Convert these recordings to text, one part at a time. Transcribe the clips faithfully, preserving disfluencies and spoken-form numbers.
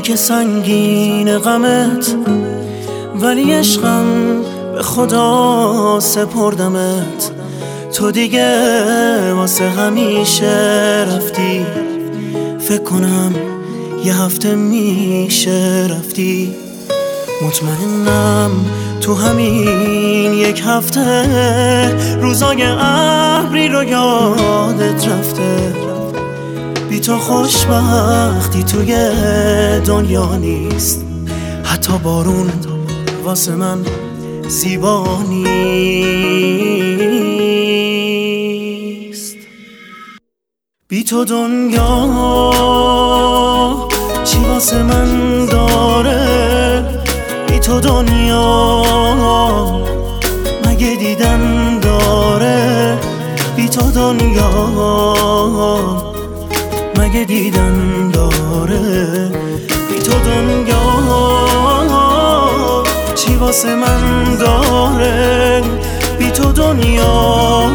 که سنگین غمت، ولی عشقم به خدا سپردمت. تو دیگه واسه همیشه رفتی، فکر کنم یه هفته میشه رفتی. مطمئنم تو همین یک هفته روزای ابری رو یادت رفته. بی تو خوشبختی توی دنیا نیست، حتی بارون واسه من زیبا نیست. بی تو دنیا چی واسه من داره؟ بی تو دنیا مگه دیدن داره؟ بی تو دنیا مگه دیدن داره؟ بی تو دنیا چی واسه من داره؟ بی تو دنیا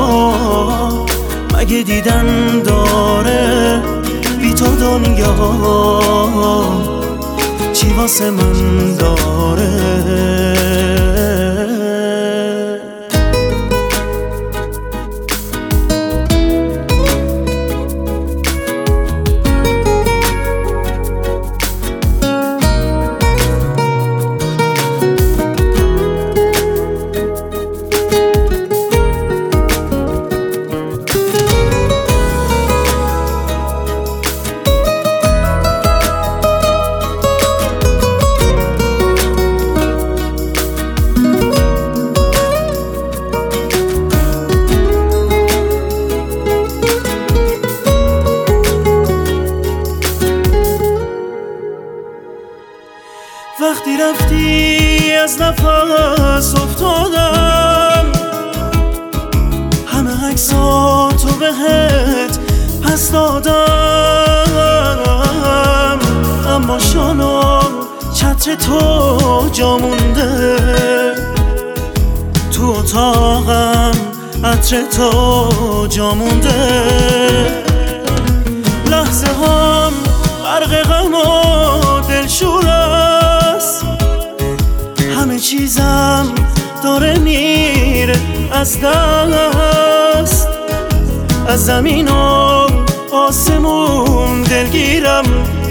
مگه دیدن داره؟ بی تو دنیا چی واسه من داره؟ وقتی رفتی از نفس افتادم، همه عکساتو بهت پس دادم، اما شالا چتر تو جا مونده. تو اتاقم عطر تو جا مونده. لحظه هم غرق غم و دلشور است، همه چیزم داره میره از دست. از زمین و آسمون دلگیرم،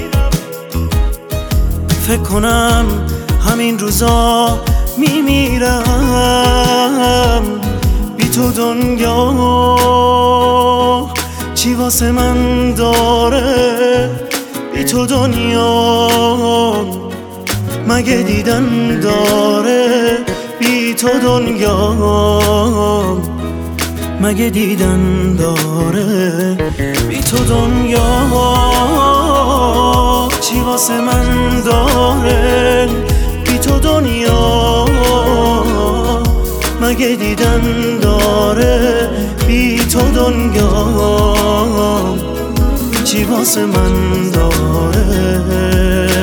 فکر کنم همین روزا میمیرم. بی تو دنیا چی واسه من داره؟ بی تو دنیا مگه دیدن داره؟ بی تو دنیا مگه دیدن داره؟ بی تو دنیا چی واسه من داره؟ بی تو دنیا مگه دیدن داره؟ بی تو دنیا چی واسه من داره؟